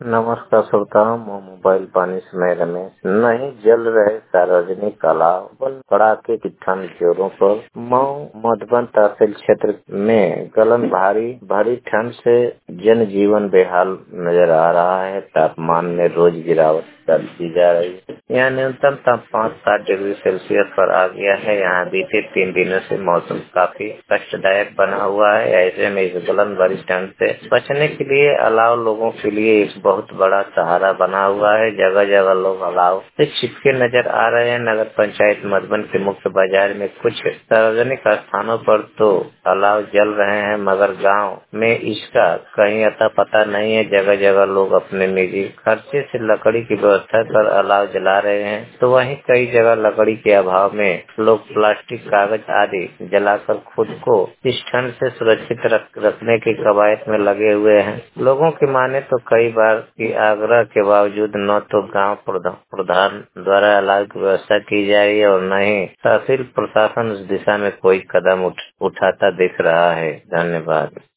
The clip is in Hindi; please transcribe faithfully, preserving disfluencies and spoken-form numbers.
नमस्कार श्रोताओं, मैं मोबाइल पानी समय रमेश। नहीं जल रहे सार्वजनिक तालाब, बल कड़ाके की ठंड जोरों पर। मऊ मधुबन तहसील क्षेत्र में गलन भारी भारी ठंड से जनजीवन बेहाल नजर आ रहा है। तापमान में रोज गिरावट दर्ज जा रही है। यहाँ न्यूनतम तापमान सात डिग्री सेल्सियस पर आ गया है। यहाँ बीते तीन दिनों से मौसम काफी कष्टदायक बना हुआ है। ऐसे में इस गलन भरी ठंड से बचने के लिए अलाव लोगों के लिए एक बहुत बड़ा सहारा बना हुआ है। जगह जगह लोग अलाव से चिपके नजर आ रहे हैं। नगर पंचायत मधुबन के मुख्य बाजार में कुछ सार्वजनिक स्थानों पर तो अलाव जल रहे हैं, मगर गांव में इसका कहीं अता पता नहीं है। जगह जगह लोग अपने निजी खर्चे से लकड़ी की व्यवस्था कर अलाव जला रहे हैं, तो वहीं कई जगह लकड़ी के अभाव में लोग प्लास्टिक, कागज आदि जलाकर खुद को इस ठंड से सुरक्षित रख, रखने की कवायद में लगे हुए हैं। लोगों की माने तो कई बार की आग्रह के बावजूद न तो गांव प्रधान द्वारा अलाव की व्यवस्था की जा रही है और न ही तहसील प्रशासन उस दिशा में कोई कदम उठ, उठाता दिख रहा है। धन्यवाद।